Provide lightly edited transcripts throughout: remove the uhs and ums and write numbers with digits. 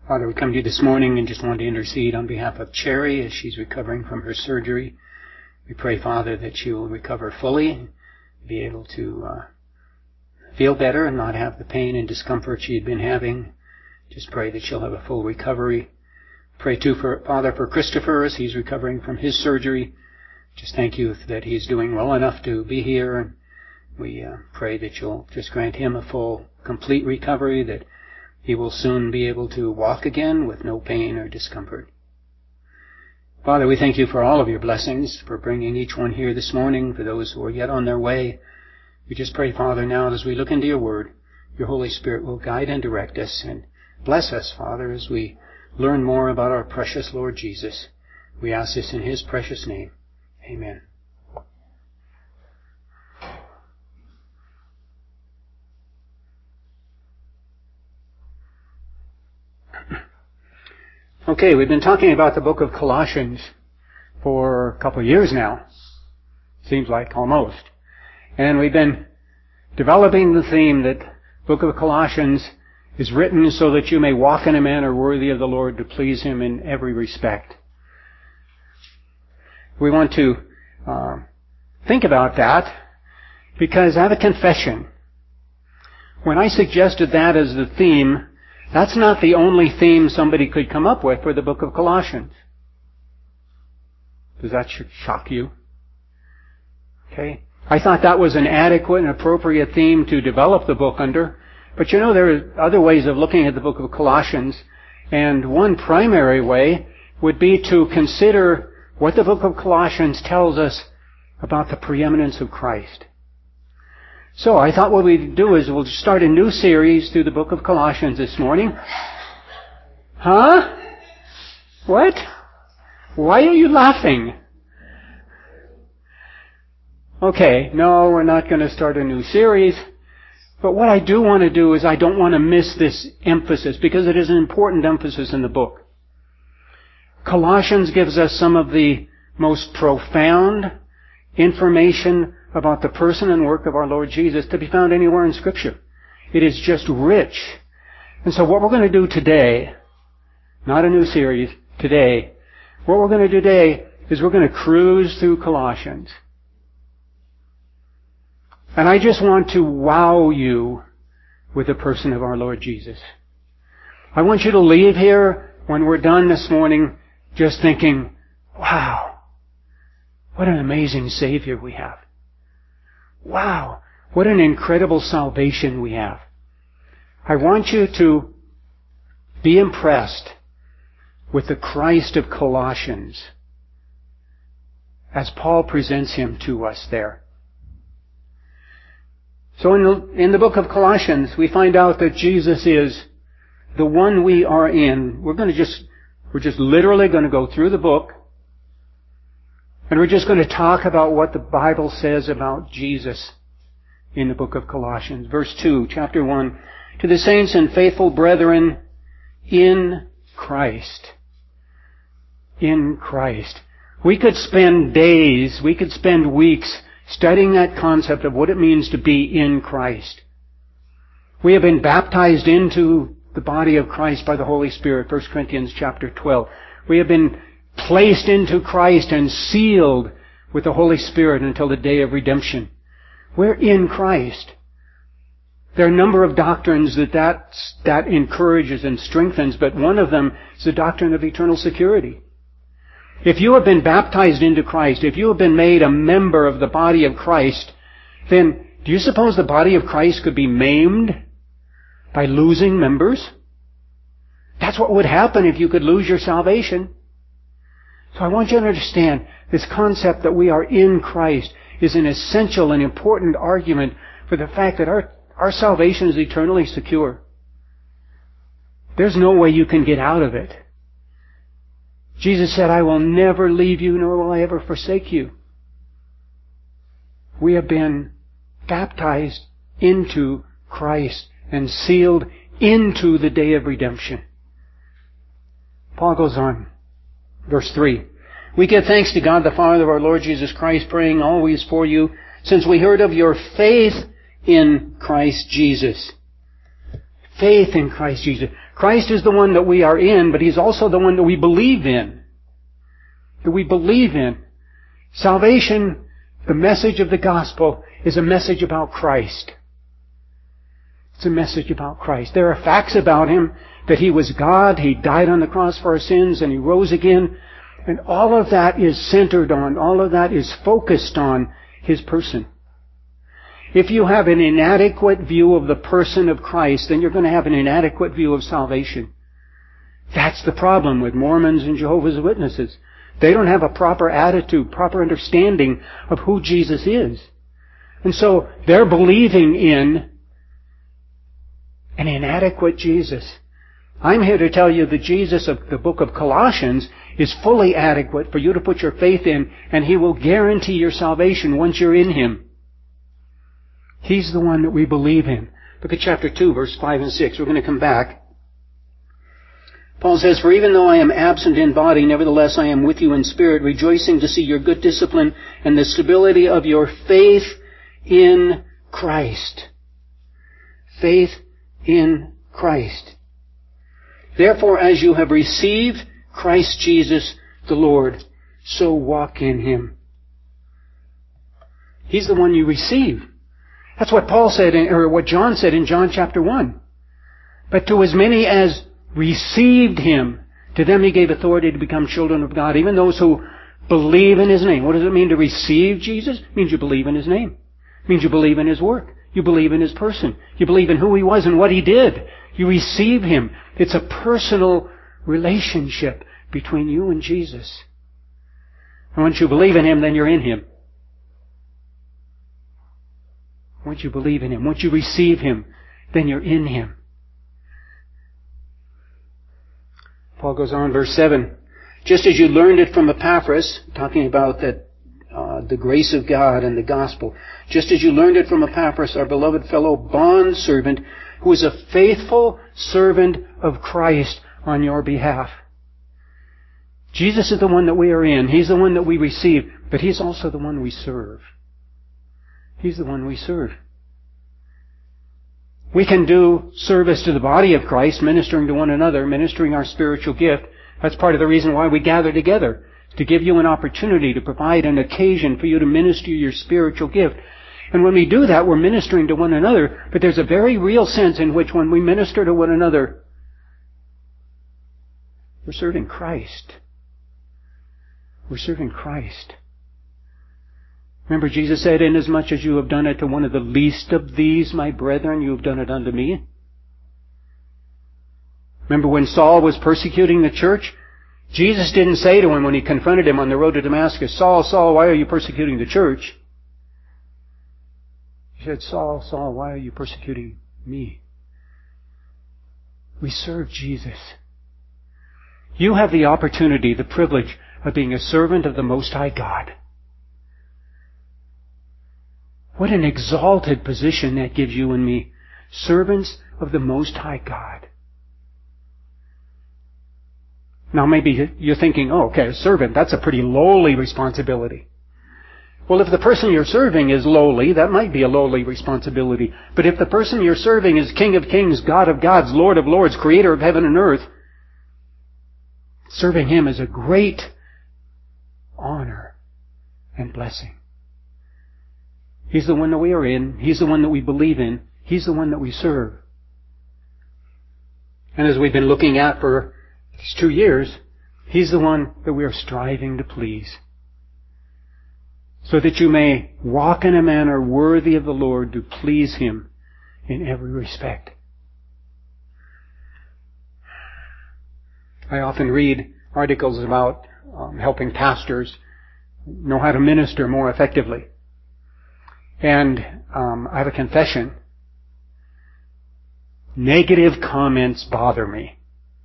Father, we come to you this morning and just want to intercede on behalf of Cherry as she's recovering from her surgery. We pray, Father, that she will recover fully, be able to feel better and not have the pain and discomfort she had been having. Just pray that she'll have a full recovery. Pray too, Father, for Christopher as he's recovering from his surgery. Just thank you that he's doing well enough to be here. And we pray that you'll just grant him a full, complete recovery, that he will soon be able to walk again with no pain or discomfort. Father, we thank you for all of your blessings, for bringing each one here this morning, for those who are yet on their way. We just pray, Father, now as we look into your word, your Holy Spirit will guide and direct us, and bless us, Father, as we learn more about our precious Lord Jesus. We ask this in his precious name. Amen. Okay, we've been talking about the book of Colossians for a couple of years now. Seems like almost. And we've been developing the theme that the book of Colossians is written so that you may walk in a manner worthy of the Lord, to please him in every respect. We want to think about that because I have a confession. When I suggested that as the theme, that's not the only theme somebody could come up with for the book of Colossians. Does that shock you? Okay. I thought that was an adequate and appropriate theme to develop the book under. But you know, there are other ways of looking at the book of Colossians. And one primary way would be to consider what the book of Colossians tells us about the preeminence of Christ. So I thought what we'd do is we'll start a new series through the book of Colossians this morning. Huh? What? Why are you laughing? Okay, no, we're not going to start a new series. But what I do want to do is I don't want to miss this emphasis, because it is an important emphasis in the book. Colossians gives us some of the most profound information about the person and work of our Lord Jesus to be found anywhere in Scripture. It is just rich. And so what we're going to do today, not a new series, today, what we're going to do today is we're going to cruise through Colossians. And I just want to wow you with the person of our Lord Jesus. I want you to leave here when we're done this morning just thinking, wow, what an amazing Savior we have. Wow, what an incredible salvation we have. I want you to be impressed with the Christ of Colossians as Paul presents him to us there. So in the book of Colossians, we find out that Jesus is the one we are in. We're just literally going to go through the book, and we're just going to talk about what the Bible says about Jesus in the book of Colossians. Verse 2, chapter 1, to the saints and faithful brethren in Christ. In Christ. We could spend days, we could spend weeks studying that concept of what it means to be in Christ. We have been baptized into the body of Christ by the Holy Spirit, 1 Corinthians chapter 12. We have been placed into Christ and sealed with the Holy Spirit until the day of redemption. We're in Christ. There are a number of doctrines that encourages and strengthens, but one of them is the doctrine of eternal security. If you have been baptized into Christ, if you have been made a member of the body of Christ, then do you suppose the body of Christ could be maimed by losing members? That's what would happen if you could lose your salvation. So I want you to understand this concept that we are in Christ is an essential and important argument for the fact that our salvation is eternally secure. There's no way you can get out of it. Jesus said, I will never leave you, nor will I ever forsake you. We have been baptized into Christ and sealed into the day of redemption. Paul goes on. Verse 3. We give thanks to God the Father of our Lord Jesus Christ, praying always for you, since we heard of your faith in Christ Jesus. Faith in Christ Jesus. Christ is the one that we are in, but He's also the one that we believe in. That we believe in. Salvation, the message of the gospel, is a message about Christ. It's a message about Christ. There are facts about Him, that He was God, He died on the cross for our sins, and He rose again. And all of that is centered on, all of that is focused on His person. If you have an inadequate view of the person of Christ, then you're going to have an inadequate view of salvation. That's the problem with Mormons and Jehovah's Witnesses. They don't have a proper attitude, proper understanding of who Jesus is. And so they're believing in an inadequate Jesus. I'm here to tell you that Jesus of the book of Colossians is fully adequate for you to put your faith in, and He will guarantee your salvation once you're in Him. He's the one that we believe in. Look at chapter 2, verse 5 and 6. We're going to come back. Paul says, "For even though I am absent in body, nevertheless I am with you in spirit, rejoicing to see your good discipline and the stability of your faith in Christ." Faith in Christ. "Therefore, as you have received Christ Jesus the Lord, so walk in Him." He's the one you receive. That's what Paul said, or what John said in John chapter 1. "But to as many as received Him, to them He gave authority to become children of God, even those who believe in His name." What does it mean to receive Jesus? It means you believe in His name. It means you believe in His work. You believe in His person. You believe in who He was and what He did. You receive Him. It's a personal relationship between you and Jesus. And once you believe in Him, then you're in Him. Once you believe in Him, once you receive Him, then you're in Him. Paul goes on, verse 7. "Just as you learned it from Epaphras," talking about that the grace of God and the gospel, "just as you learned it from Epaphras, our beloved fellow bondservant, who is a faithful servant of Christ on your behalf." Jesus is the one that we are in. He's the one that we receive, but He's also the one we serve. He's the one we serve. We can do service to the body of Christ, ministering to one another, ministering our spiritual gift. That's part of the reason why we gather together, to give you an opportunity, to provide an occasion for you to minister your spiritual gift. And when we do that, we're ministering to one another, but there's a very real sense in which when we minister to one another, we're serving Christ. We're serving Christ. Remember, Jesus said, "Inasmuch as you have done it to one of the least of these, my brethren, you have done it unto me." Remember when Saul was persecuting the church? Jesus didn't say to him when He confronted him on the road to Damascus, "Saul, Saul, why are you persecuting the church?" He said, "Saul, Saul, why are you persecuting me?" We serve Jesus. You have the opportunity, the privilege of being a servant of the Most High God. What an exalted position that gives you and me. Servants of the Most High God. Now maybe you're thinking, "Oh, okay, a servant, that's a pretty lowly responsibility." Well, if the person you're serving is lowly, that might be a lowly responsibility. But if the person you're serving is King of Kings, God of Gods, Lord of Lords, Creator of heaven and earth, serving Him is a great honor and blessing. He's the one that we are in. He's the one that we believe in. He's the one that we serve. And as we've been looking at for these 2 years, He's the one that we are striving to please, so that you may walk in a manner worthy of the Lord, to please Him in every respect. I often read articles about helping pastors know how to minister more effectively. And I have a confession. Negative comments bother me.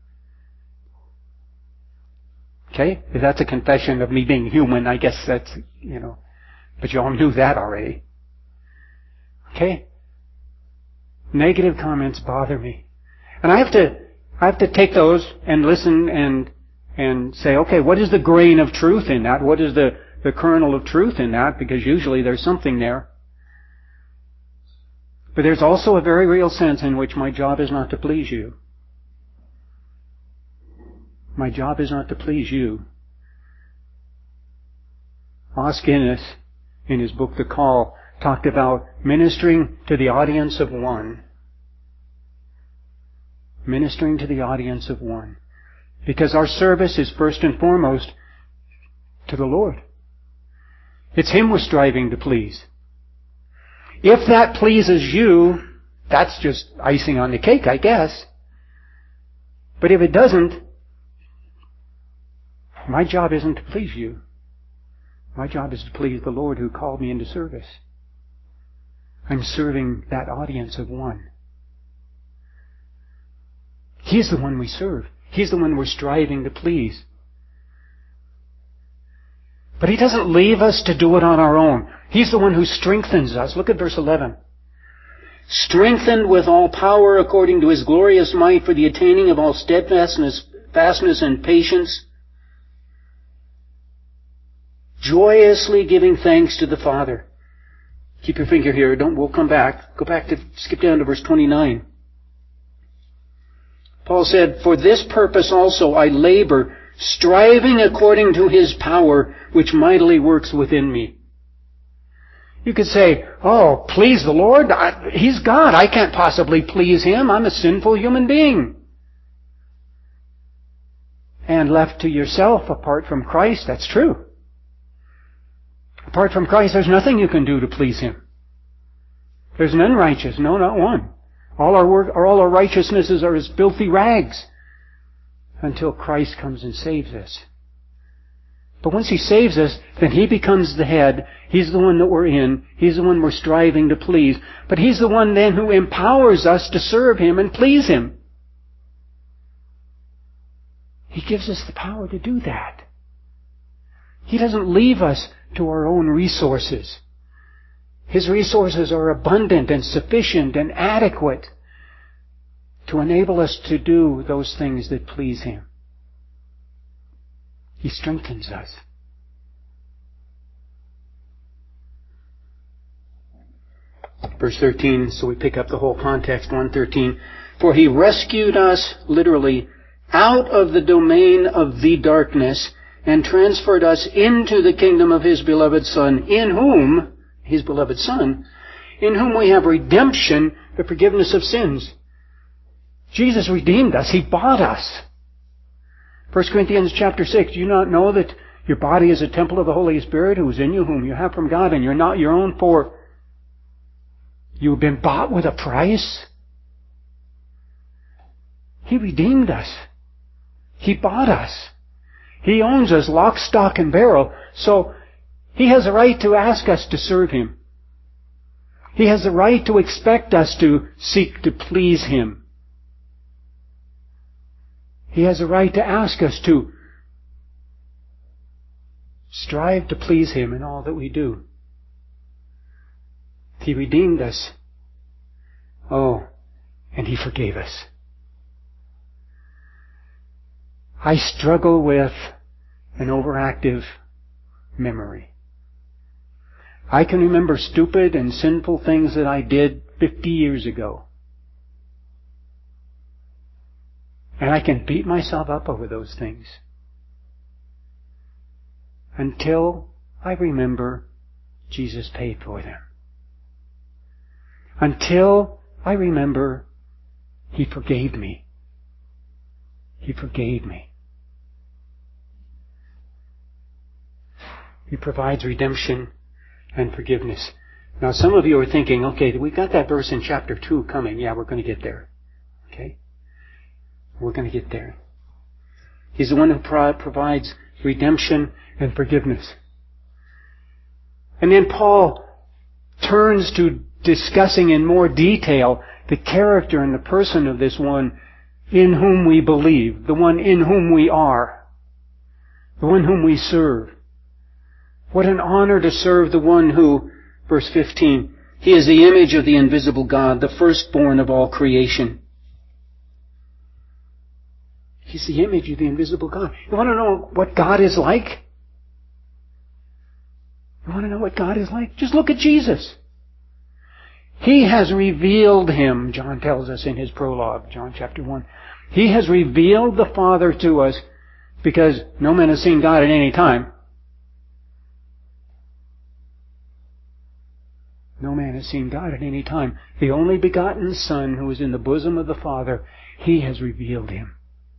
Okay? If that's a confession of me being human, I guess that's, but you all knew that already. Okay? Negative comments bother me. And I have to take those and listen and say, okay, what is the grain of truth in that? What is the kernel of truth in that? Because usually there's something there. But there's also a very real sense in which my job is not to please you. My job is not to please you. Os Guinness, in his book The Call, talked about ministering to the audience of one. Ministering to the audience of one. Because our service is first and foremost to the Lord. It's Him we're striving to please. If that pleases you, that's just icing on the cake, I guess. But if it doesn't, my job isn't to please you. My job is to please the Lord who called me into service. I'm serving that audience of one. He's the one we serve. He's the one we're striving to please. But He doesn't leave us to do it on our own. He's the one who strengthens us. Look at verse 11. Strengthened with all power according to His glorious might for the attaining of all steadfastness, and patience, joyously giving thanks to the Father. Keep your finger here. We'll come back. Skip down to verse 29. Paul said, for this purpose also I labor, striving according to His power, which mightily works within me. You could say, oh, please the Lord. He's God. I can't possibly please Him. I'm a sinful human being. And left to yourself, apart from Christ, that's true. Apart from Christ, there's nothing you can do to please Him. There's none righteous. No, not one. All our righteousnesses are as filthy rags until Christ comes and saves us. But once He saves us, then He becomes the head. He's the one that we're in. He's the one we're striving to please. But He's the one then who empowers us to serve Him and please Him. He gives us the power to do that. He doesn't leave us to our own resources. His resources are abundant and sufficient and adequate to enable us to do those things that please Him. He strengthens us. Verse 13, so we pick up the whole context, 1:13. For He rescued us, literally, out of the domain of the darkness and transferred us into the kingdom of His beloved Son, in whom, His beloved Son, in whom we have redemption, the forgiveness of sins. Jesus redeemed us. He bought us. 1 Corinthians chapter 6, do you not know that your body is a temple of the Holy Spirit who is in you, whom you have from God, and you're not your own, for you have been bought with a price? He redeemed us. He bought us. He owns us lock, stock, and barrel, so He has a right to ask us to serve Him. He has a right to expect us to seek to please Him. He has a right to ask us to strive to please Him in all that we do. He redeemed us. Oh, and He forgave us. I struggle with an overactive memory. I can remember stupid and sinful things that I did 50 years ago. And I can beat myself up over those things until I remember Jesus paid for them. Until I remember He forgave me. He forgave me. He provides redemption and forgiveness. Now some of you are thinking, okay, we've got that verse in chapter 2 coming. Yeah, we're going to get there. Okay? We're going to get there. He's the one who provides redemption and forgiveness. And then Paul turns to discussing in more detail the character and the person of this one in whom we believe, the one in whom we are, the one whom we serve. What an honor to serve the one who, verse 15, He is the image of the invisible God, the firstborn of all creation. He's the image of the invisible God. You want to know what God is like? You want to know what God is like? Just look at Jesus. He has revealed Him, John tells us in his prologue, John chapter 1. He has revealed the Father to us because no man has seen God at any time. No man has seen God at any time. The only begotten Son who is in the bosom of the Father, He has revealed Him.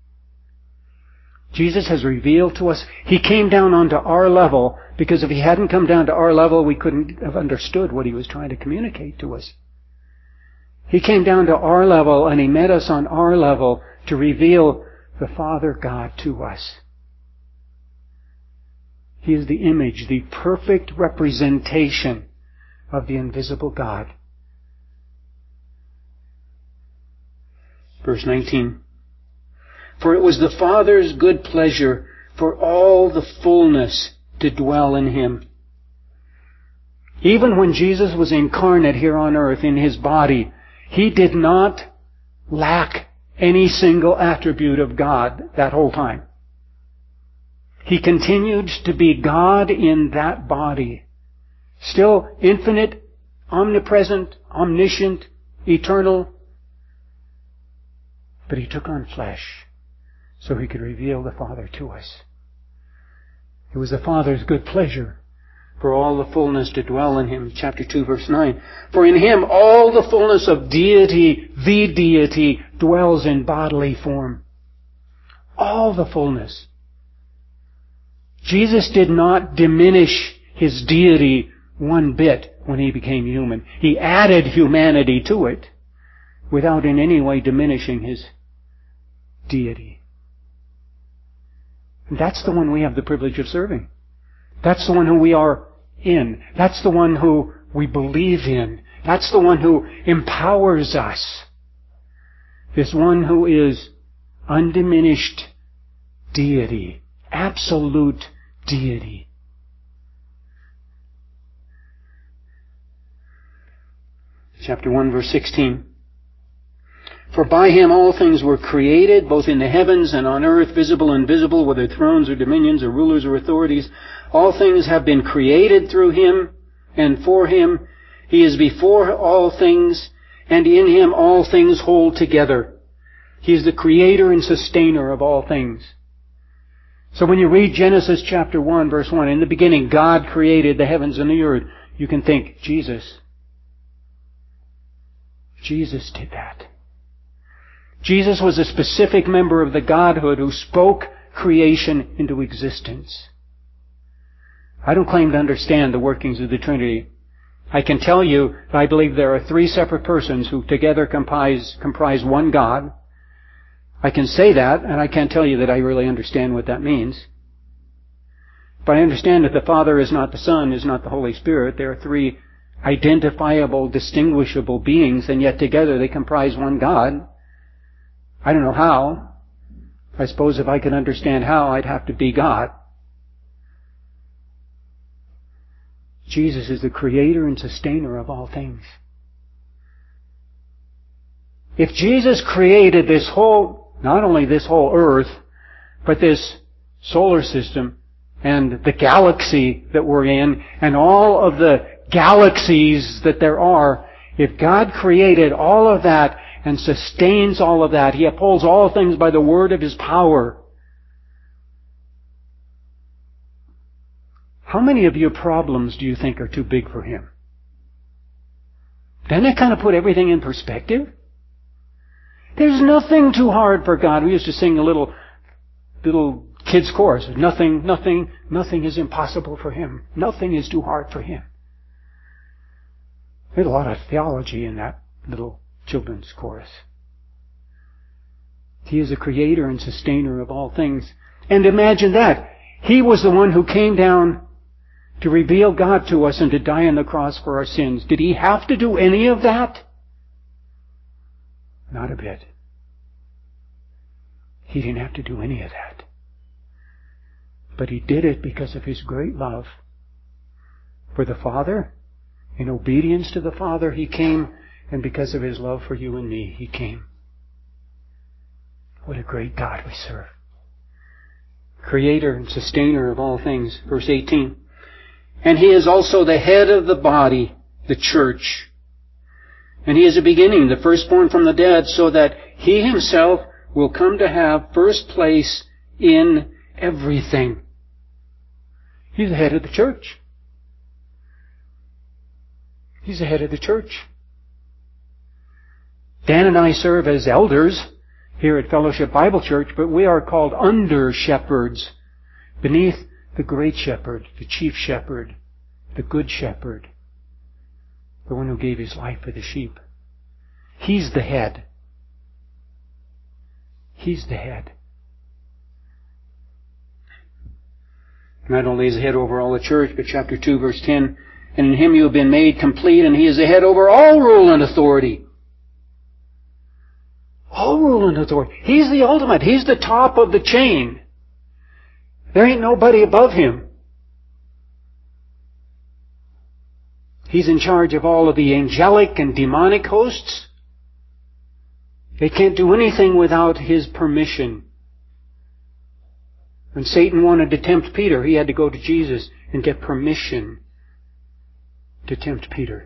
Jesus has revealed to us. He came down onto our level, because if He hadn't come down to our level, we couldn't have understood what He was trying to communicate to us. He came down to our level and He met us on our level to reveal the Father God to us. He is the image, the perfect representation of the invisible God. Verse 19. For it was the Father's good pleasure for all the fullness to dwell in Him. Even when Jesus was incarnate here on earth in His body, He did not lack any single attribute of God that whole time. He continued to be God in that body. Still infinite, omnipresent, omniscient, eternal. But He took on flesh so He could reveal the Father to us. It was the Father's good pleasure for all the fullness to dwell in Him. Chapter 2, verse 9. For in Him all the fullness of deity, the deity, dwells in bodily form. All the fullness. Jesus did not diminish His deity one bit when He became human. He added humanity to it without in any way diminishing His deity. And that's the one we have the privilege of serving. That's the one who we are in. That's the one who we believe in. That's the one who empowers us. This one who is undiminished deity. Absolute deity. Chapter 1, verse 16. For by Him all things were created, both in the heavens and on earth, visible and invisible, whether thrones or dominions or rulers or authorities. All things have been created through Him and for Him. He is before all things, and in Him all things hold together. He is the creator and sustainer of all things. So when you read Genesis chapter 1, verse 1, in the beginning God created the heavens and the earth, you can think, Jesus. Jesus did that. Jesus was a specific member of the Godhood who spoke creation into existence. I don't claim to understand the workings of the Trinity. I can tell you that I believe there are three separate persons who together comprise one God. I can say that, and I can't tell you that I really understand what that means. But I understand that the Father is not the Son, is not the Holy Spirit. There are three identifiable, distinguishable beings, and yet together they comprise one God. I don't know how. I suppose if I could understand how, I'd have to be God. Jesus is the creator and sustainer of all things. If Jesus created this whole, not only this whole earth, but this solar system and the galaxy that we're in and all of the galaxies that there are, if God created all of that and sustains all of that, He upholds all things by the word of His power, how many of your problems do you think are too big for Him? Doesn't that kind of put everything in perspective? There's nothing too hard for God. We used to sing a little kids' chorus. Nothing is impossible for Him. Nothing is too hard for Him. There's a lot of theology in that little children's chorus. He is the creator and sustainer of all things. And imagine that. He was the one who came down to reveal God to us and to die on the cross for our sins. Did He have to do any of that? Not a bit. He didn't have to do any of that. But He did it because of His great love for the Father. In obedience to the Father, He came, and because of His love for you and me, He came. What a great God we serve. Creator and sustainer of all things. Verse 18. And He is also the head of the body, the church. And He is the beginning, the firstborn from the dead, so that He Himself will come to have first place in everything. He's the head of the church. He's the head of the church. Dan and I serve as elders here at Fellowship Bible Church, but we are called under-shepherds beneath the great shepherd, the chief shepherd, the good shepherd, the one who gave His life for the sheep. He's the head. He's the head. Not only is the head over all the church, but chapter 2, verse 10, and in Him you have been made complete, and He is the head over all rule and authority. All rule and authority. He's the ultimate. He's the top of the chain. There ain't nobody above Him. He's in charge of all of the angelic and demonic hosts. They can't do anything without His permission. When Satan wanted to tempt Peter, he had to go to Jesus and get permission to tempt Peter.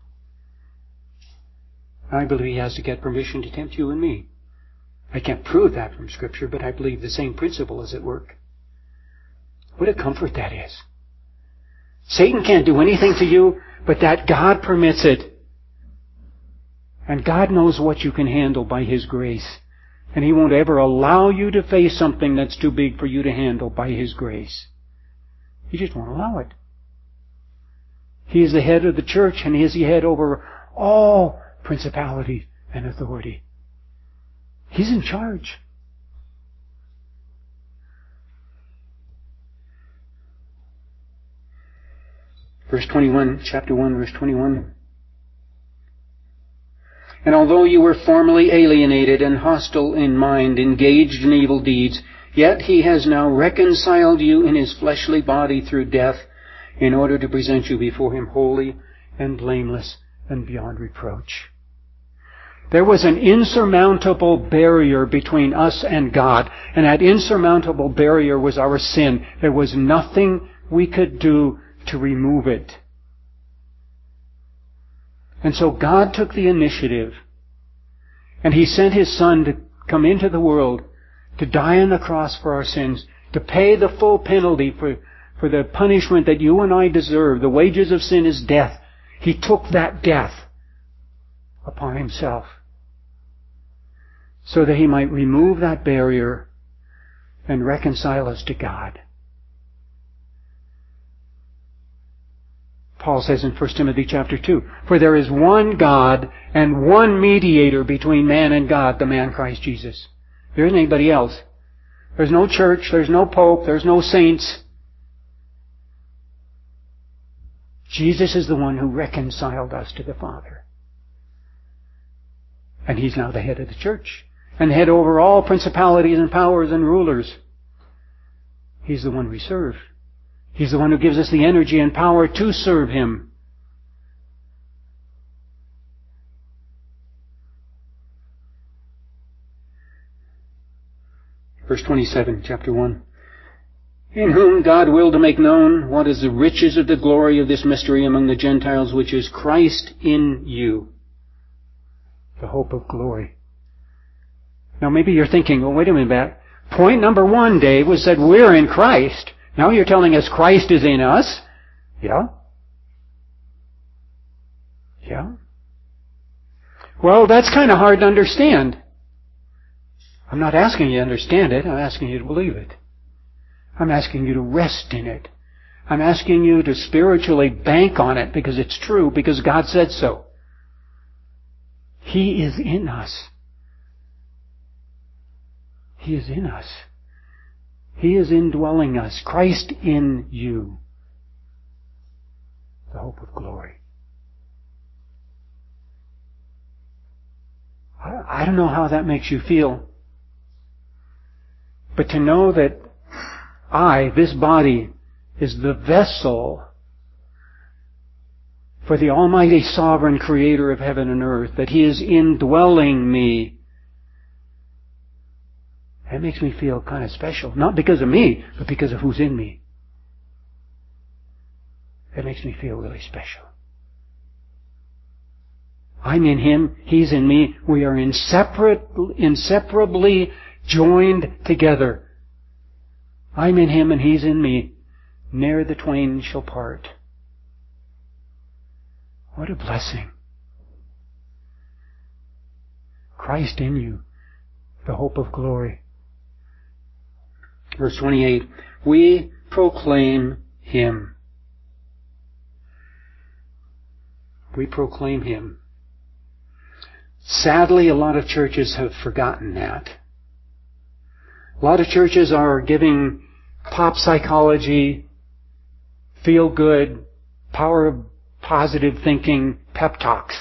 I believe he has to get permission to tempt you and me. I can't prove that from Scripture, but I believe the same principle is at work. What a comfort that is. Satan can't do anything to you, but that God permits it. And God knows what you can handle by His grace. And He won't ever allow you to face something that's too big for you to handle by His grace. He just won't allow it. He is the head of the church, and He is the head over all principality and authority. He's in charge. Verse 21, chapter 1, verse 21. And although you were formerly alienated and hostile in mind, engaged in evil deeds, yet He has now reconciled you in His fleshly body through death, in order to present you before Him holy and blameless and beyond reproach. There was an insurmountable barrier between us and God, and that insurmountable barrier was our sin. There was nothing we could do to remove it. And so God took the initiative, and He sent His Son to come into the world, to die on the cross for our sins, to pay the full penalty for the punishment that you and I deserve. The wages of sin is death. He took that death upon Himself, so that He might remove that barrier and reconcile us to God. Paul says in 1 Timothy chapter 2, for there is one God and one mediator between man and God, the man Christ Jesus. There isn't anybody else. There's no church, there's no pope, there's no saints. Jesus is the one who reconciled us to the Father. And He's now the head of the church, and head over all principalities and powers and rulers. He's the one we serve. He's the one who gives us the energy and power to serve Him. Verse 27, chapter 1. In whom God willed to make known what is the riches of the glory of this mystery among the Gentiles, which is Christ in you, the hope of glory. Now maybe you're thinking, well, wait a minute, point number 1, Dave, was that we're in Christ. Now you're telling us Christ is in us. Yeah? Yeah? Well, that's kind of hard to understand. I'm not asking you to understand it. I'm asking you to believe it. I'm asking you to rest in it. I'm asking you to spiritually bank on it because it's true, because God said so. He is in us. He is in us. He is indwelling us. Christ in you. The hope of glory. I don't know how that makes you feel. But to know that this body, is the vessel for the Almighty Sovereign Creator of heaven and earth, that He is indwelling me, that makes me feel kind of special. Not because of me, but because of who's in me. That makes me feel really special. I'm in Him, He's in me. We are inseparably joined together. I'm in Him and He's in me. Ne'er the twain shall part. What a blessing. Christ in you, the hope of glory. Verse 28, we proclaim Him. We proclaim Him. Sadly, a lot of churches have forgotten that. A lot of churches are giving pop psychology, feel good, power of positive thinking pep talks.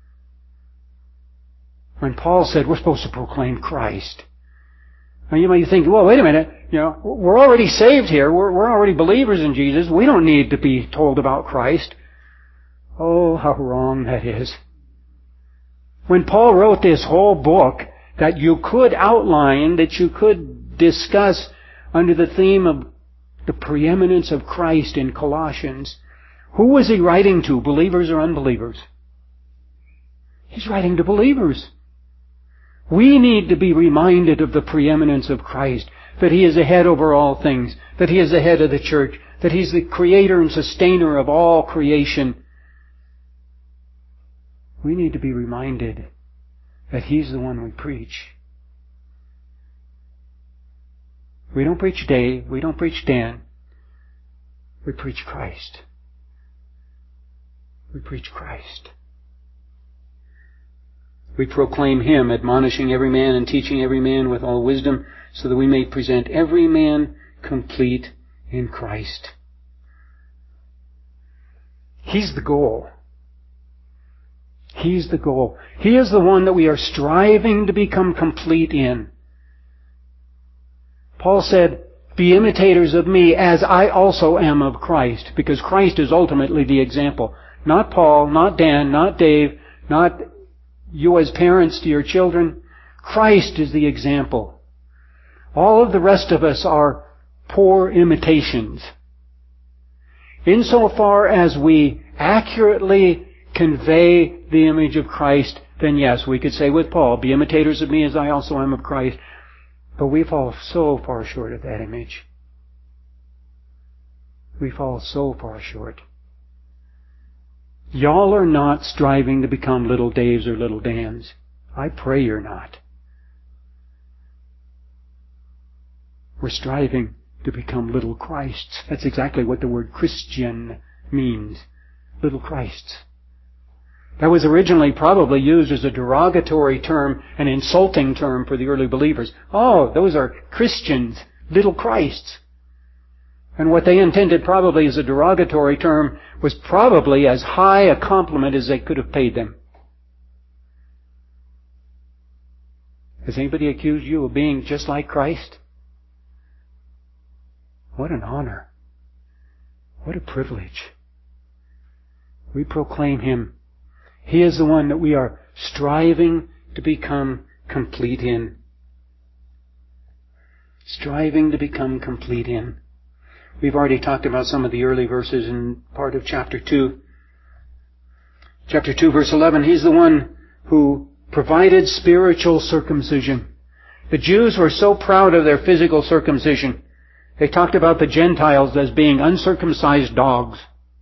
When Paul said we're supposed to proclaim Christ. Now you might think, well, wait a minute, we're already saved here. We're already believers in Jesus. We don't need to be told about Christ. Oh, how wrong that is. When Paul wrote this whole book that you could outline, that you could discuss under the theme of the preeminence of Christ in Colossians, who was he writing to, believers or unbelievers? He's writing to believers. We need to be reminded of the preeminence of Christ, that He is the head over all things, that He is the head of the church, that He's the creator and sustainer of all creation. We need to be reminded that He's the one we preach. We don't preach Dave, we don't preach Dan. We preach Christ. We preach Christ. We proclaim Him, admonishing every man and teaching every man with all wisdom, so that we may present every man complete in Christ. He's the goal. He's the goal. He is the one that we are striving to become complete in. Paul said, be imitators of me as I also am of Christ, because Christ is ultimately the example. Not Paul, not Dan, not Dave, not you as parents to your children. Christ is the example. All of the rest of us are poor imitations. Insofar as we accurately convey the image of Christ, then yes, we could say with Paul, be imitators of me as I also am of Christ. But we fall so far short of that image. We fall so far short. Y'all are not striving to become little Daves or little Dans. I pray you're not. We're striving to become little Christs. That's exactly what the word Christian means. Little Christs. That was originally probably used as a derogatory term, an insulting term for the early believers. Oh, those are Christians, little Christs. And what they intended probably as a derogatory term was probably as high a compliment as they could have paid them. Has anybody accused you of being just like Christ? What an honor. What a privilege. We proclaim Him. He is the one that we are striving to become complete in. Striving to become complete in. We've already talked about some of the early verses in part of chapter 2. Chapter 2, verse 11, He's the one who provided spiritual circumcision. The Jews were so proud of their physical circumcision. They talked about the Gentiles as being uncircumcised dogs.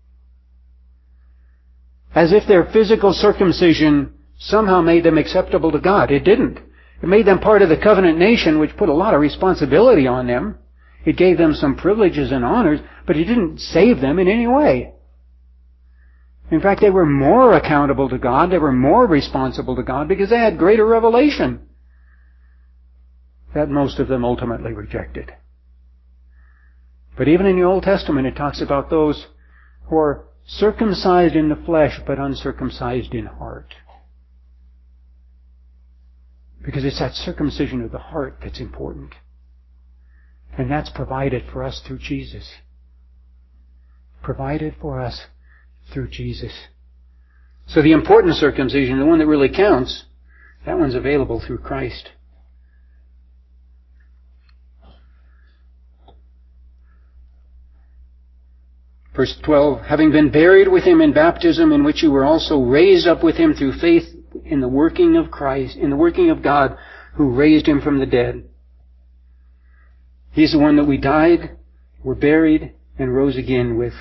As if their physical circumcision somehow made them acceptable to God. It didn't. It made them part of the covenant nation, which put a lot of responsibility on them. It gave them some privileges and honors, but it didn't save them in any way. In fact, they were more accountable to God, they were more responsible to God because they had greater revelation that most of them ultimately rejected. But even in the Old Testament, it talks about those who are circumcised in the flesh but uncircumcised in heart. Because it's that circumcision of the heart that's important. And that's provided for us through Jesus. Provided for us through Jesus. So the important circumcision, the one that really counts, that one's available through Christ. Verse 12, having been buried with him in baptism, in which you were also raised up with him through faith in the working of Christ, in the working of God, who raised him from the dead. He's the one that we died, were buried, and rose again with.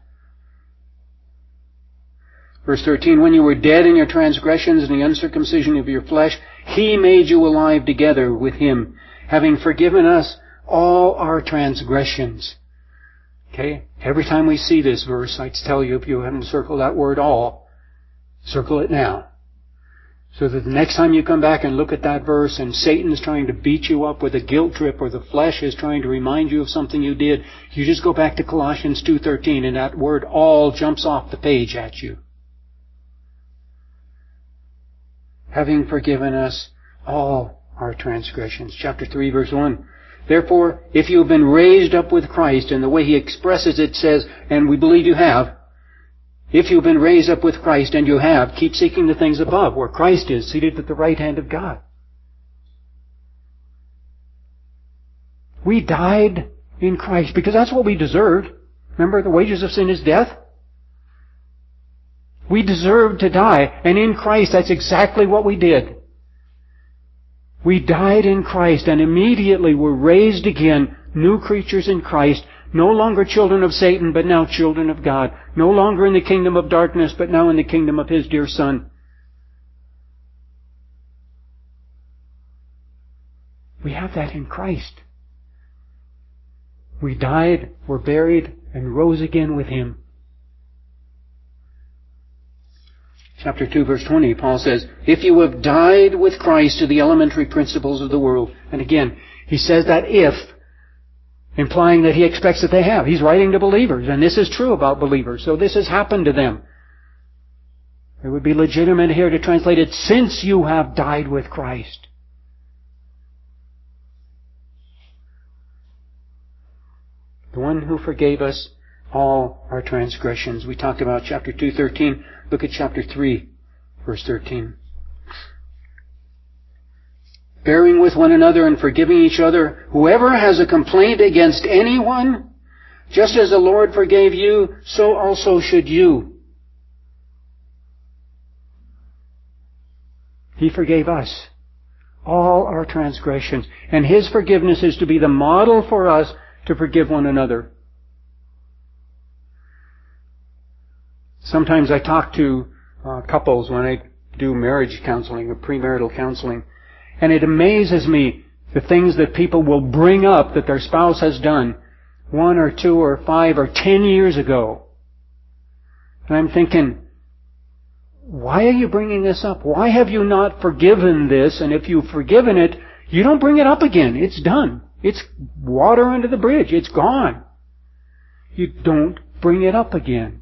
Verse 13, when you were dead in your transgressions and the uncircumcision of your flesh, He made you alive together with Him, having forgiven us all our transgressions. Okay? Every time we see this verse, I tell you, if you haven't circled that word all, circle it now. So that the next time you come back and look at that verse and Satan's trying to beat you up with a guilt trip or the flesh is trying to remind you of something you did, you just go back to Colossians 2:13 and that word all jumps off the page at you. Having forgiven us all our transgressions. Chapter 3, verse 1. Therefore, if you have been raised up with Christ, and the way he expresses it says, and we believe you have, if you've been raised up with Christ, and you have, keep seeking the things above, where Christ is, seated at the right hand of God. We died in Christ, because that's what we deserved. Remember, the wages of sin is death? We deserved to die, and in Christ, that's exactly what we did. We died in Christ, and immediately were raised again, new creatures in Christ, no longer children of Satan, but now children of God. No longer in the kingdom of darkness, but now in the kingdom of His dear Son. We have that in Christ. We died, were buried, and rose again with Him. Chapter 2, verse 20, Paul says, if you have died with Christ to the elementary principles of the world. And again, he says that if, implying that he expects that they have. He's writing to believers, and this is true about believers. So this has happened to them. It would be legitimate here to translate it, since you have died with Christ. The one who forgave us all our transgressions. We talked about chapter 2:13. Look at chapter 3, verse 13. Bearing with one another and forgiving each other, whoever has a complaint against anyone, just as the Lord forgave you, so also should you. He forgave us all our transgressions, and His forgiveness is to be the model for us to forgive one another. Sometimes I talk to couples when I do marriage counseling or premarital counseling, and it amazes me the things that people will bring up that their spouse has done 1 or 2 or 5 or 10 years ago. And I'm thinking, why are you bringing this up? Why have you not forgiven this? And if you've forgiven it, you don't bring it up again. It's done. It's water under the bridge. It's gone. You don't bring it up again.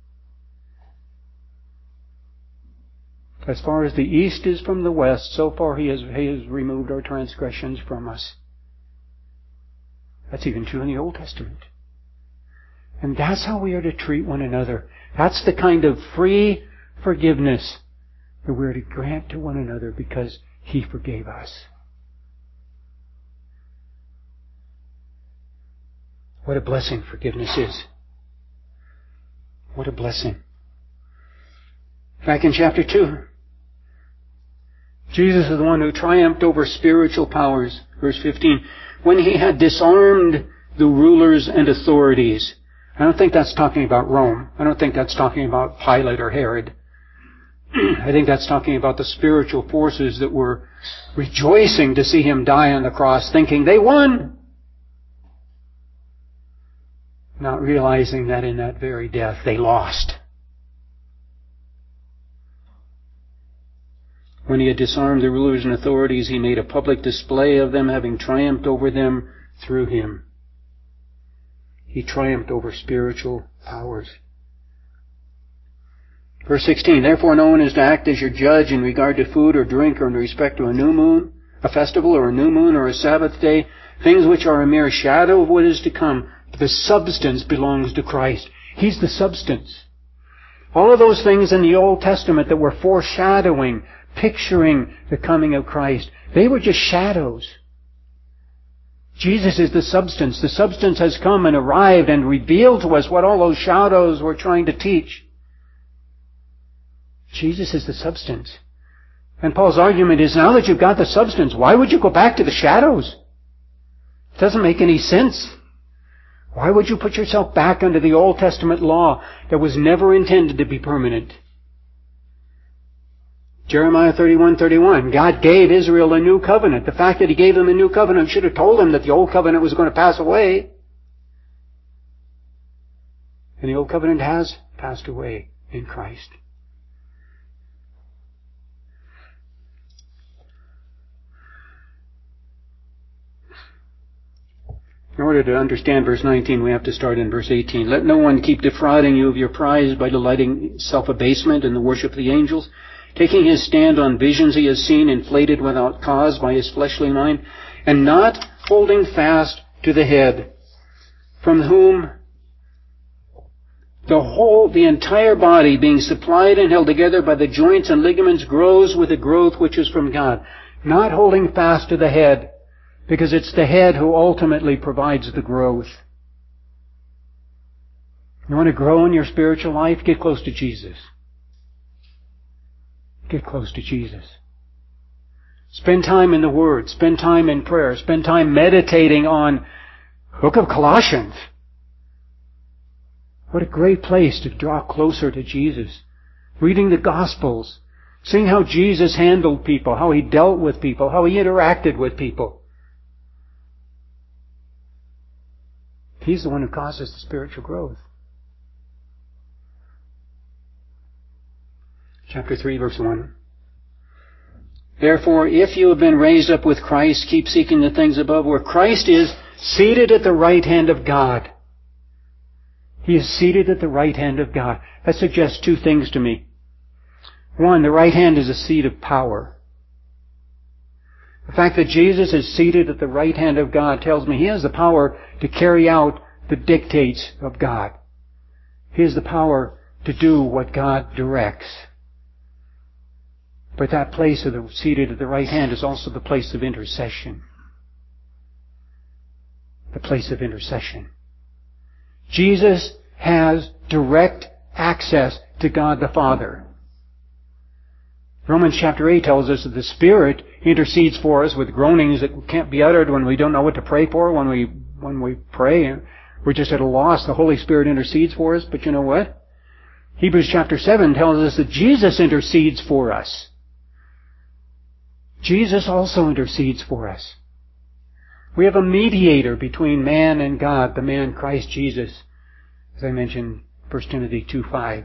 As far as the east is from the west, so far He has removed our transgressions from us. That's even true in the Old Testament. And that's how we are to treat one another. That's the kind of free forgiveness that we're to grant to one another because He forgave us. What a blessing forgiveness is. What a blessing. Back in chapter 2, Jesus is the one who triumphed over spiritual powers. Verse 15, when He had disarmed the rulers and authorities. I don't think that's talking about Rome. I don't think that's talking about Pilate or Herod. I think that's talking about the spiritual forces that were rejoicing to see Him die on the cross, thinking they won. Not realizing that in that very death they lost. When He had disarmed the rulers and authorities, He made a public display of them, having triumphed over them through Him. He triumphed over spiritual powers. Verse 16, therefore no one is to act as your judge in regard to food or drink or in respect to a new moon, a festival or a new moon or a Sabbath day, things which are a mere shadow of what is to come. The substance belongs to Christ. He's the substance. All of those things in the Old Testament that were foreshadowing, picturing the coming of Christ, they were just shadows. Jesus is the substance. The substance has come and arrived and revealed to us what all those shadows were trying to teach. Jesus is the substance. And Paul's argument is, now that you've got the substance, why would you go back to the shadows? It doesn't make any sense. Why would you put yourself back under the Old Testament law that was never intended to be permanent? Jeremiah 31:31. God gave Israel a new covenant. The fact that He gave them a new covenant should have told them that the old covenant was going to pass away. And the old covenant has passed away in Christ. In order to understand verse 19, we have to start in verse 18. Let no one keep defrauding you of your prize by delighting self-abasement in the worship of the angels, taking his stand on visions he has seen, inflated without cause by his fleshly mind, and not holding fast to the head, from whom the entire body, being supplied and held together by the joints and ligaments, grows with a growth which is from God. Not holding fast to the head, because it's the head who ultimately provides the growth. You want to grow in your spiritual life? Get close to Jesus. Get close to Jesus. Spend time in the Word. Spend time in prayer. Spend time meditating on the book of Colossians. What a great place to draw closer to Jesus. Reading the Gospels. Seeing how Jesus handled people, how He dealt with people, how He interacted with people. He's the one who causes the spiritual growth. Chapter 3, verse 1. Therefore, if you have been raised up with Christ, keep seeking the things above, where Christ is seated at the right hand of God. He is seated at the right hand of God. That suggests two things to me. One, the right hand is a seat of power. The fact that Jesus is seated at the right hand of God tells me He has the power to carry out the dictates of God. He has the power to do what God directs. But that place of the seated at the right hand is also the place of intercession. The place of intercession. Jesus has direct access to God the Father. Romans chapter 8 tells us that the Spirit intercedes for us with groanings that can't be uttered when we don't know what to pray for. When we pray, we're just at a loss. The Holy Spirit intercedes for us. But you know what? Hebrews chapter 7 tells us that Jesus intercedes for us. Jesus also intercedes for us. We have a mediator between man and God, the man Christ Jesus, as I mentioned, 1 Timothy 2:5.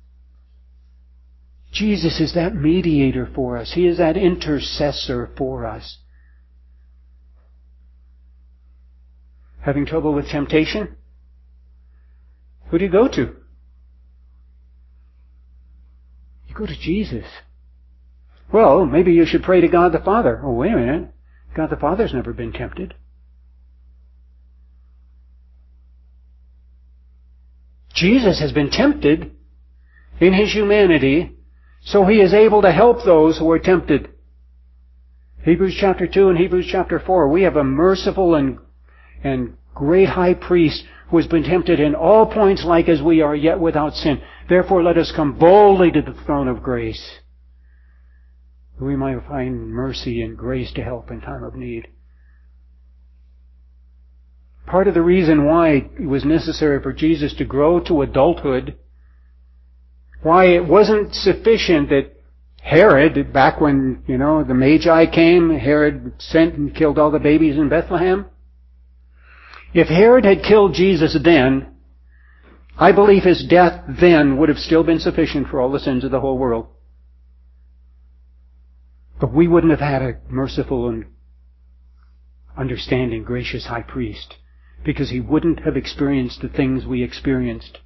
Jesus is that mediator for us. He is that intercessor for us. Having trouble with temptation? Who do you go to? You go to Jesus. Well, maybe you should pray to God the Father. Oh, wait a minute. God the Father's never been tempted. Jesus has been tempted in His humanity, so He is able to help those who are tempted. Hebrews chapter 2 and Hebrews chapter 4, we have a merciful and great high priest who has been tempted in all points like as we are, yet without sin. Therefore let us come boldly to the throne of grace, that we might find mercy and grace to help in time of need. Part of the reason why it was necessary for Jesus to grow to adulthood, why it wasn't sufficient that Herod, back when, the Magi came, Herod sent and killed all the babies in Bethlehem. If Herod had killed Jesus then, I believe his death then would have still been sufficient for all the sins of the whole world. But we wouldn't have had a merciful and understanding, gracious high priest, because he wouldn't have experienced the things we experienced.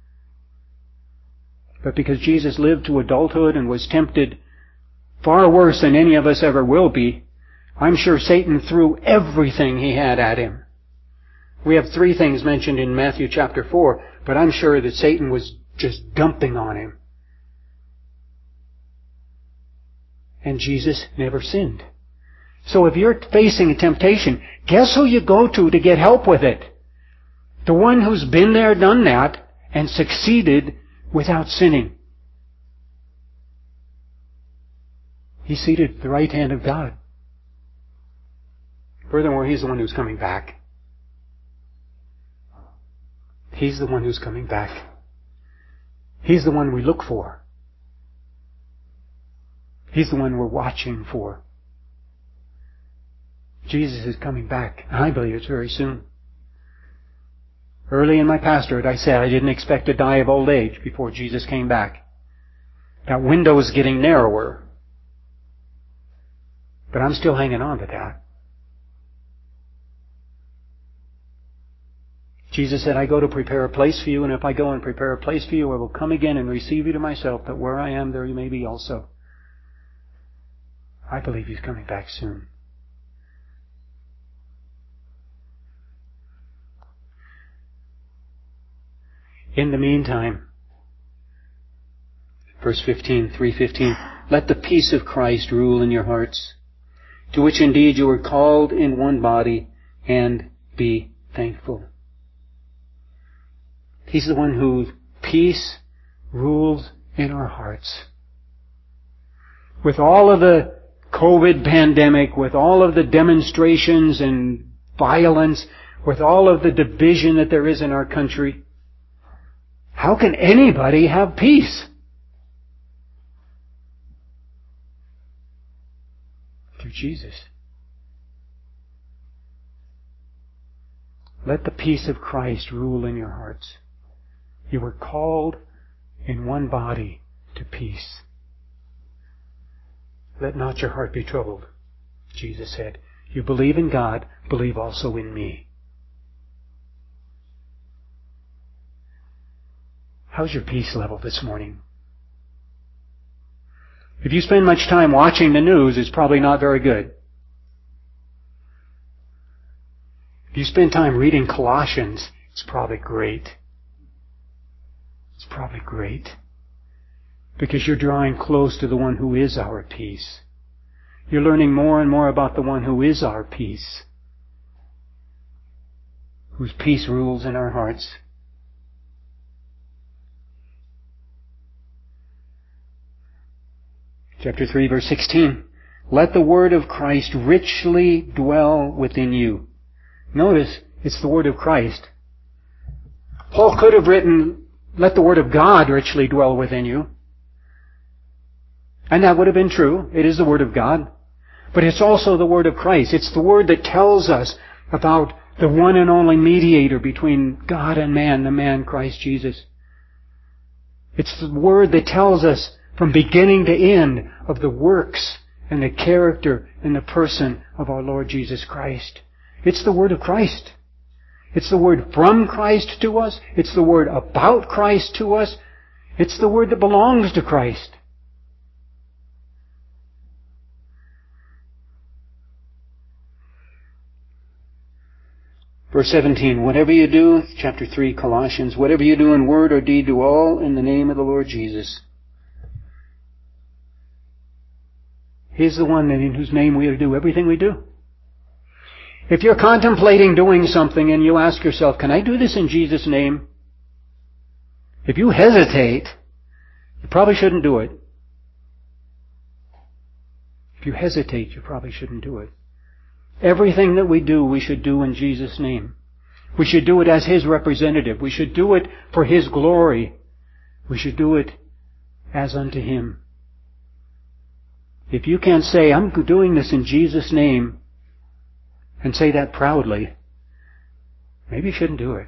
But because Jesus lived to adulthood and was tempted far worse than any of us ever will be, I'm sure Satan threw everything he had at him. We have 3 things mentioned in Matthew chapter 4, but I'm sure that Satan was just dumping on him. And Jesus never sinned. So if you're facing a temptation, guess who you go to get help with it? The one who's been there, done that, and succeeded without sinning. He's seated at the right hand of God. Furthermore, He's the one who's coming back. He's the one who's coming back. He's the one we look for. He's the one we're watching for. Jesus is coming back. I believe it's very soon. Early in my pastorate, I said I didn't expect to die of old age before Jesus came back. That window is getting narrower. But I'm still hanging on to that. Jesus said, I go to prepare a place for you, and if I go and prepare a place for you, I will come again and receive you to myself, that where I am, there you may be also. I believe He's coming back soon. In the meantime, verse 15, 3:15, let the peace of Christ rule in your hearts, to which indeed you were called in one body, and be thankful. He's the one whose peace rules in our hearts. With all of the COVID pandemic, with all of the demonstrations and violence, with all of the division that there is in our country, how can anybody have peace? Through Jesus. Let the peace of Christ rule in your hearts. You were called in one body to peace. Let not your heart be troubled, Jesus said. You believe in God, believe also in me. How's your peace level this morning? If you spend much time watching the news, it's probably not very good. If you spend time reading Colossians, it's probably great. It's probably great. Because you're drawing close to the one who is our peace. You're learning more and more about the one who is our peace. Whose peace rules in our hearts. Chapter 3, verse 16. Let the word of Christ richly dwell within you. Notice, it's the word of Christ. Paul could have written, let the word of God richly dwell within you. And that would have been true. It is the word of God. But it's also the word of Christ. It's the word that tells us about the one and only mediator between God and man, the man Christ Jesus. It's the word that tells us from beginning to end of the works and the character and the person of our Lord Jesus Christ. It's the word of Christ. It's the word from Christ to us. It's the word about Christ to us. It's the word that belongs to Christ. Verse 17, whatever you do, chapter 3, Colossians, whatever you do in word or deed, do all in the name of the Lord Jesus. He's the one in whose name we are to do everything we do. If you're contemplating doing something and you ask yourself, can I do this in Jesus' name? If you hesitate, you probably shouldn't do it. If you hesitate, you probably shouldn't do it. Everything that we do, we should do in Jesus' name. We should do it as His representative. We should do it for His glory. We should do it as unto Him. If you can't say, I'm doing this in Jesus' name, and say that proudly, maybe you shouldn't do it.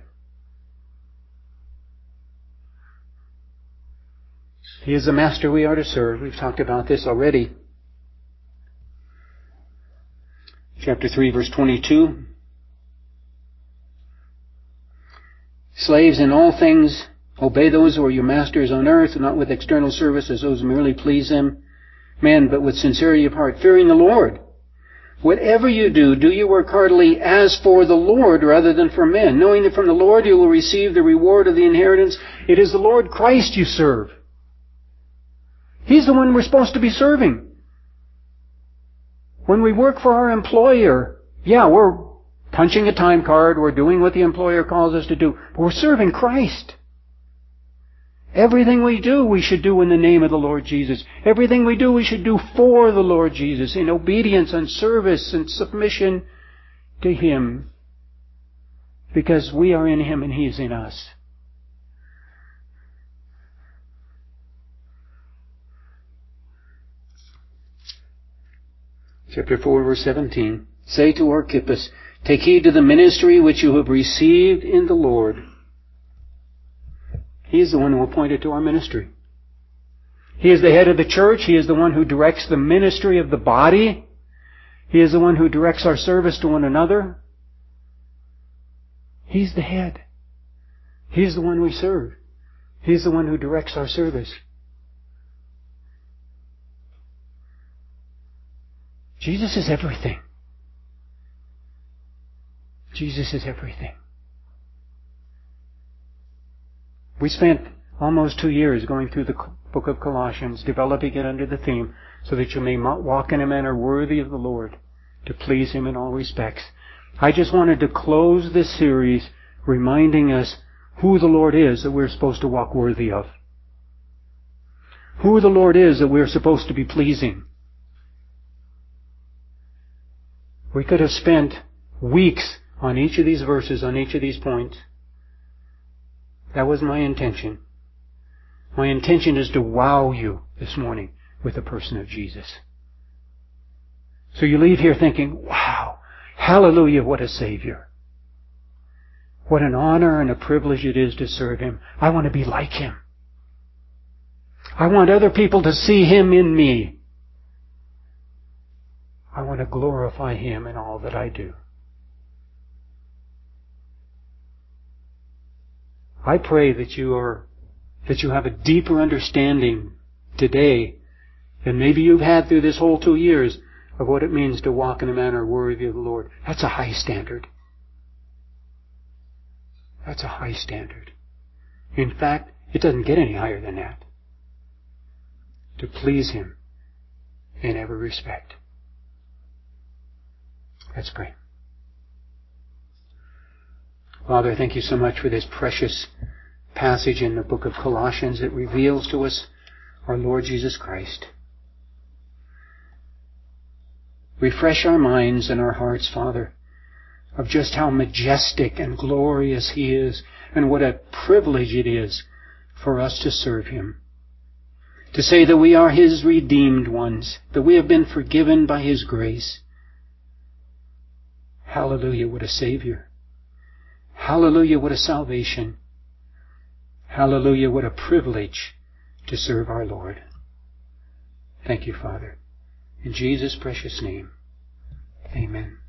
He is the master we are to serve. We've talked about this already. Chapter 3, verse 22. Slaves, in all things, obey those who are your masters on earth, not with external service as those who merely please them, men, but with sincerity of heart, fearing the Lord. Whatever you do, do your work heartily as for the Lord rather than for men, knowing that from the Lord you will receive the reward of the inheritance. It is the Lord Christ you serve. He's the one we're supposed to be serving. When we work for our employer, yeah, we're punching a time card, we're doing what the employer calls us to do, but we're serving Christ. Everything we do, we should do in the name of the Lord Jesus. Everything we do, we should do for the Lord Jesus, in obedience and service and submission to Him. Because we are in Him and He is in us. Chapter 4, verse 17. Say to Archippus, take heed to the ministry which you have received in the Lord. He is the one who appointed to our ministry. He is the head of the church. He is the one who directs the ministry of the body. He is the one who directs our service to one another. He's the head. He's the one we serve. He's the one who directs our service. Jesus is everything. Jesus is everything. We spent almost 2 years going through the book of Colossians, developing it under the theme, so that you may walk in a manner worthy of the Lord, to please Him in all respects. I just wanted to close this series reminding us who the Lord is that we're supposed to walk worthy of. Who the Lord is that we're supposed to be pleasing. We could have spent weeks on each of these verses, on each of these points. That was my intention. My intention is to wow you this morning with the person of Jesus. So you leave here thinking, wow, hallelujah, what a Savior. What an honor and a privilege it is to serve Him. I want to be like Him. I want other people to see Him in me. I want to glorify Him in all that I do. I pray that you have a deeper understanding today than maybe you've had through this whole 2 years of what it means to walk in a manner worthy of the Lord. That's a high standard. That's a high standard. In fact, it doesn't get any higher than that. To please Him in every respect. Let's pray. Father, thank you so much for this precious passage in the book of Colossians that reveals to us our Lord Jesus Christ. Refresh our minds and our hearts, Father, of just how majestic and glorious He is, and what a privilege it is for us to serve Him. To say that we are His redeemed ones, that we have been forgiven by His grace. Hallelujah, what a Savior. Hallelujah, what a salvation. Hallelujah, what a privilege to serve our Lord. Thank you, Father. In Jesus' precious name, amen.